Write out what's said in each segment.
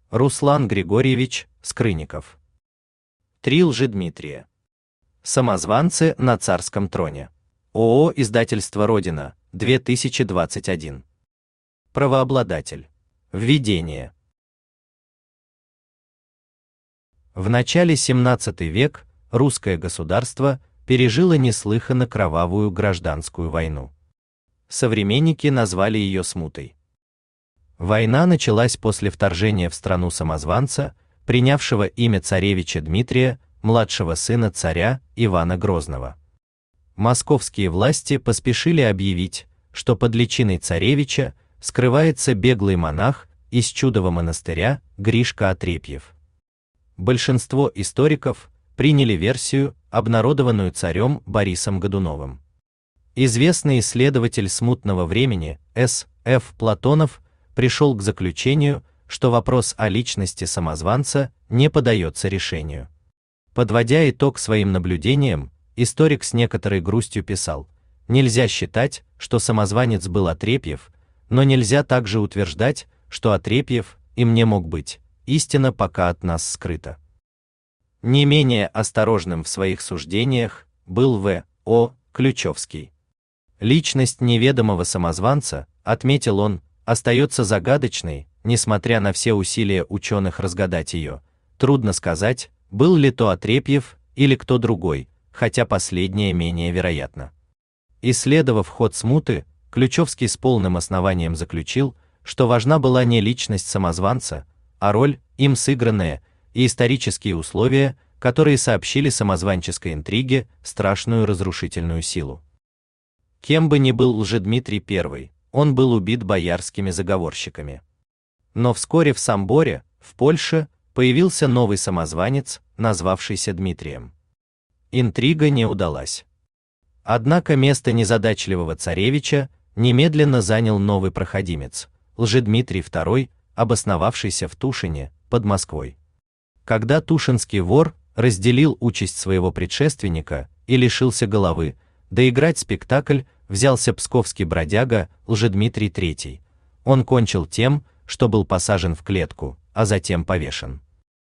Руслан Григорьевич Скрынников. 3 Лжедмитрия. Самозванцы на царском троне. ООО «Издательство Родина», 2021. Правообладатель. Введение. В начале XVII век русское государство пережило неслыханно кровавую гражданскую войну. Современники назвали ее смутой. Война началась после вторжения в страну самозванца, принявшего имя царевича Дмитрия, младшего сына царя Ивана Грозного. Московские власти поспешили объявить, что под личиной царевича скрывается беглый монах из Чудового монастыря Гришка Отрепьев. Большинство историков приняли версию, обнародованную царем Борисом Годуновым. Известный исследователь смутного времени С.Ф. Платонов пришел к заключению, что вопрос о личности самозванца не поддается решению. Подводя итог своим наблюдениям, историк с некоторой грустью писал: «Нельзя считать, что самозванец был Отрепьев, но нельзя также утверждать, что Отрепьев им не мог быть, истина пока от нас скрыта». Не менее осторожным в своих суждениях был В.О. Ключевский. Личность неведомого самозванца, отметил он, остается загадочной, несмотря на все усилия ученых разгадать ее. Трудно сказать, был ли то Отрепьев или кто другой, хотя последнее менее вероятно. Исследовав ход смуты, Ключевский с полным основанием заключил, что важна была не личность самозванца, а роль, им сыгранная, и исторические условия, которые сообщили самозванческой интриге страшную разрушительную силу. Кем бы ни был Лжедмитрий I, он был убит боярскими заговорщиками. Но вскоре в Самборе, в Польше, появился новый самозванец, назвавшийся Дмитрием. Интрига не удалась. Однако место незадачливого царевича немедленно занял новый проходимец, Лжедмитрий II, обосновавшийся в Тушине, под Москвой. Когда тушинский вор разделил участь своего предшественника и лишился головы, доиграть спектакль взялся псковский бродяга Лжедмитрий III. Он кончил тем, что был посажен в клетку, а затем повешен.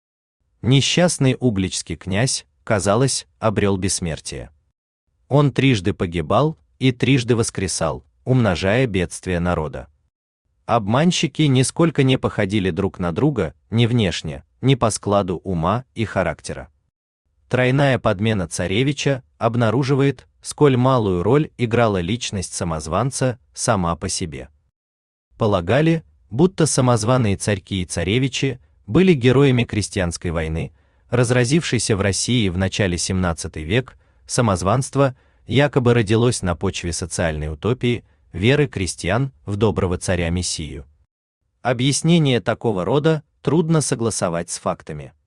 Несчастный угличский князь, казалось, обрел бессмертие. Он трижды погибал и трижды воскресал, умножая бедствия народа. Обманщики нисколько не походили друг на друга ни внешне, ни по складу ума и характера. Тройная подмена царевича обнаруживает, сколь малую роль играла личность самозванца сама по себе. Полагали, будто самозваные царьки и царевичи были героями крестьянской войны, разразившейся в России в начале XVII века. Самозванство якобы родилось на почве социальной утопии, веры крестьян в доброго царя-мессию. Объяснение такого рода трудно согласовать с фактами.